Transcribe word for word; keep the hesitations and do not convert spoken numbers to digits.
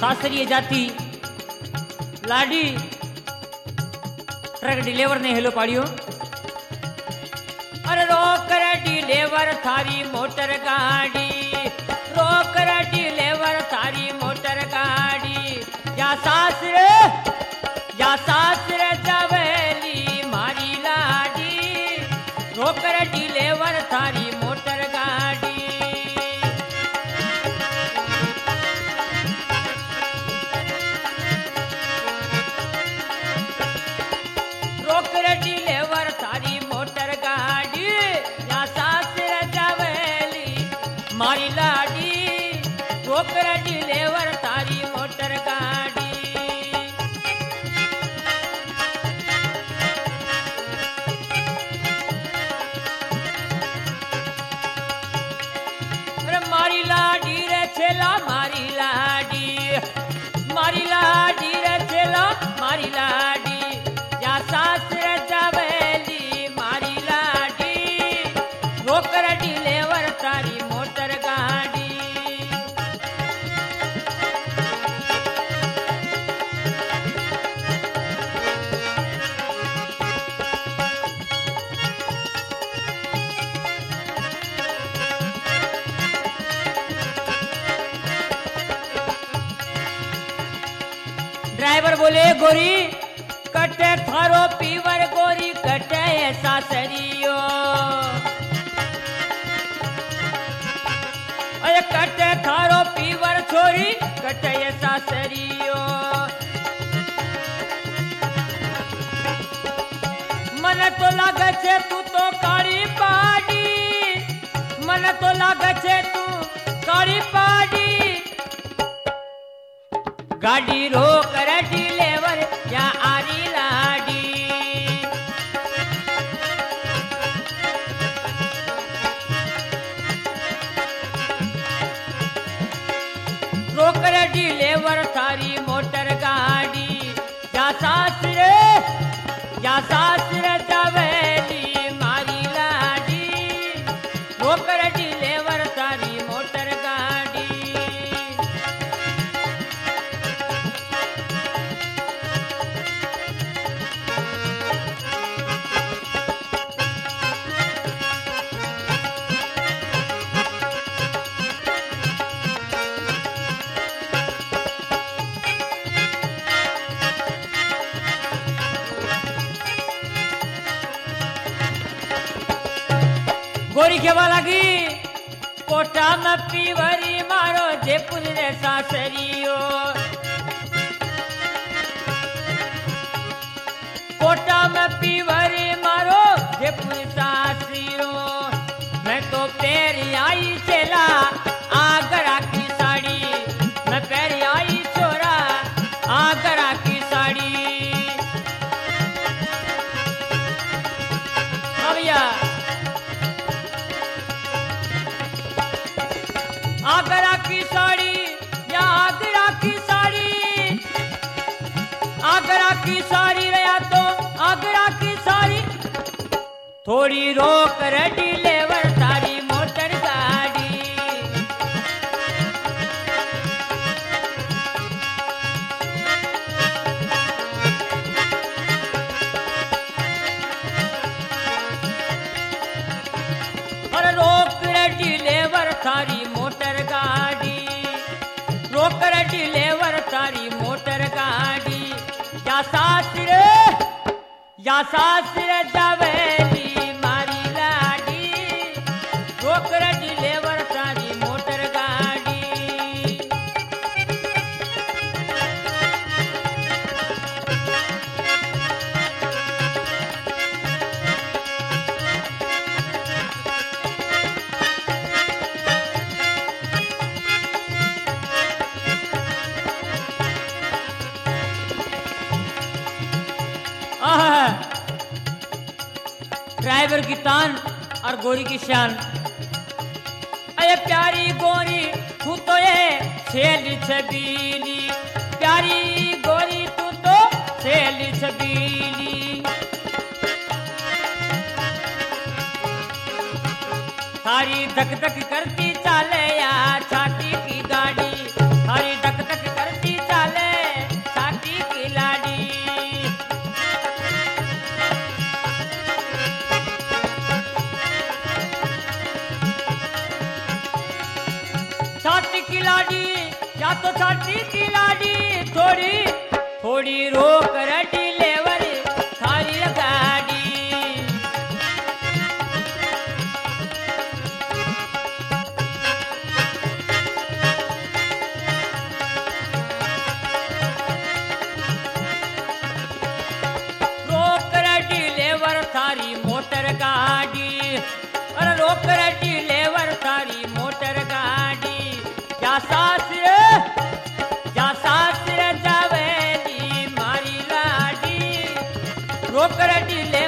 सासरी जाती लाडी ट्रक डिलीवर ने हेलो पाड़ियो। अरे रोक रे डिलीवर थारी मोटर गाड़ी, रोक रे डिलीवर थारी मोटर गाड़ी। या सासरे या सासरे जवेली मारी लाडी, रोक रे डिलीवर थारी मोटर गाड़ी। डिलीवर थारी मोटर गाड़ी, या सासरे जवेली मारी लाडी, रोकर डिलीवर थारी मोटर गाड़ी। अरे मारी लाडी रे छेला मारी लाडी, मारी लाडी रे छेला मारी लाडी। या सासरे जवेली मारी लाडी, रोकर डिलीवर थारी मोटर गाड़ी। ड्राइवर बोले गोरी कटे थारो पीवर गोरी कटे सासरियो। अरे कटे थारो पीवर छोरी कटे सासरियो। मन तो लागे छे तू तो काली पाड़ी, मन तो लागे छे तू काली पाड़ी। गाड़ी रोक रे डिलीवर या आरी लाडी, रोक रे डिलीवर थारी मोटर गाड़ी। या सासरे या सासरे जवेली मारी लाडी, रोक रे डिलीवर थारी मोटर गाड़ी। गोरी केवा लगी कोटा में पीवरी मारो जयपुर रे सासरियो। कोटा में पीवरी मारो जयपुर सासरियो। मैं तो पैर आई चला आगरा की साड़ी, मैं पैर आई छोरा आगरा की साड़ी। भैया आगरा की साड़ी या आगरा की साड़ी, आगरा की साड़ी रहा तो आगरा की साड़ी। थोड़ी रोक रे डिलीवर थारी मोटर गाड़ी। और रोक रे डिलीवर थारी मोटर गाड़ी, रोकर डिलीवर थारी मोटर गाड़ी। या सासरे या सासरे जवेली मारी लाडी, रोकर डिलीवर थारी मोटर गाड़ी। ड्राइवर की तान और गोरी की शान। अरे प्यारी गोरी तू तो ये छेली छबीली, प्यारी गोरी तू तो छेली छबीली। थारी धक धक करती चाले या छाती की गाड़ी, थारी धक धक करती तो छाती की लाडी थोड़ी थोड़ी रोक रटी लेवर थारी गाड़ी रोक रटी लेवर थारी मोटर गाड़ी अरे रोक रटी लेवर थारी मोटर गाड़ी क्या सासरे क्या सासरे जावेली मारी लाडी रोक रटी ले